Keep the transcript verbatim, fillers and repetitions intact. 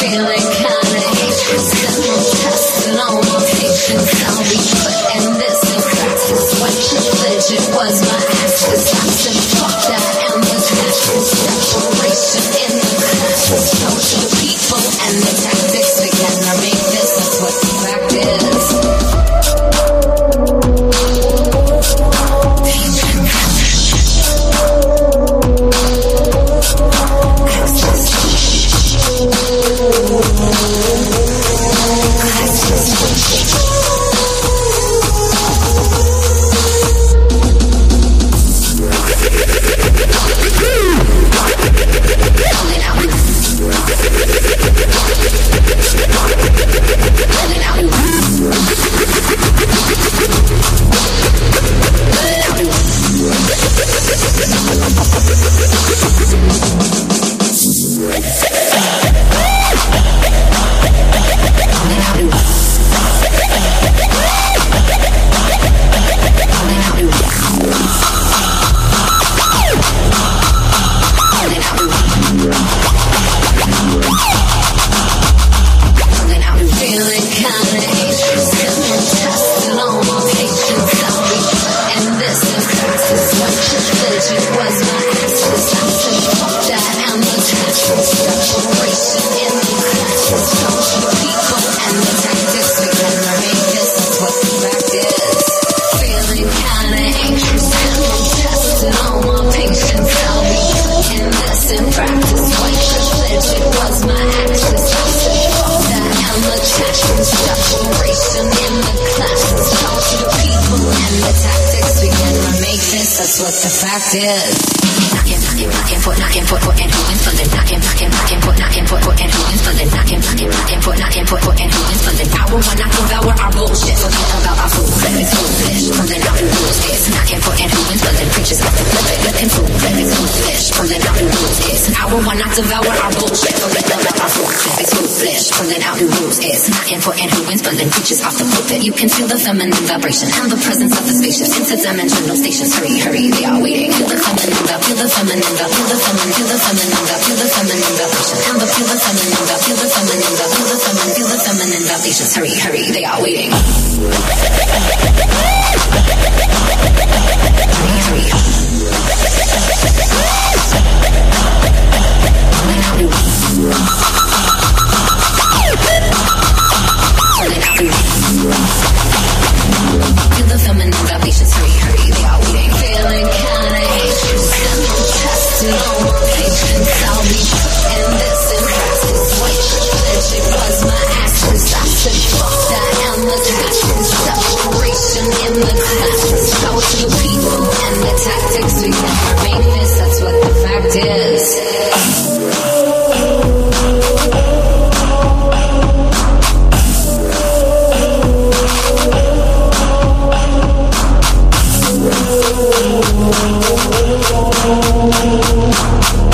feeling kinda anxious. I'm testing all my patience. I'll be putting this in practice. What you legit was my axis. I said fuck that and the tactics. Separation in the classes. Social people and the tactics. We cannot make this, that's what the fact is. That's what the fact is. Knocking, knocking, knocking, put, knocking, put, put, and who wins for the knocking, knocking, knocking, put, knocking, put, put, and who wins for the knocking, knocking, knocking, put, knocking, put, put, and who wins for the hour one, not devour our bullshit. Forget about our food, let it's foolish. From the not rules is knocking, put, and who wins for the preachers got to flip it, let them food, let it's foolish. From the not rules is hour one, not devour our bullshit. Forget about our food, let it's foolish. From the not rules is knocking, put, and who wins for the preachers off the pulpit. You can feel the feminine vibration and the presence of the spacious interdimensional stations. Hurry, hurry, they are waiting. Feel the feminine vibe, feel the feminine vibe, feel the feminine, feel the feminine vibe, feel the feminine vibration and the feel the feminine vibe, feel the feminine vibe, feel the feminine, feel the feminine vibrations. Hurry, hurry, they are waiting. Hurry, hurry. Feel the feminine vibrations. Hurry, hurry, they are waiting. Feeling kinda anxious and I'm testing all my patience. I'll be putting this in practice. White legit was my axis. I said fuck that and the tactics. Separation in the classes. How to the people and the tactics. We never make this, that's what the fact is. Oh,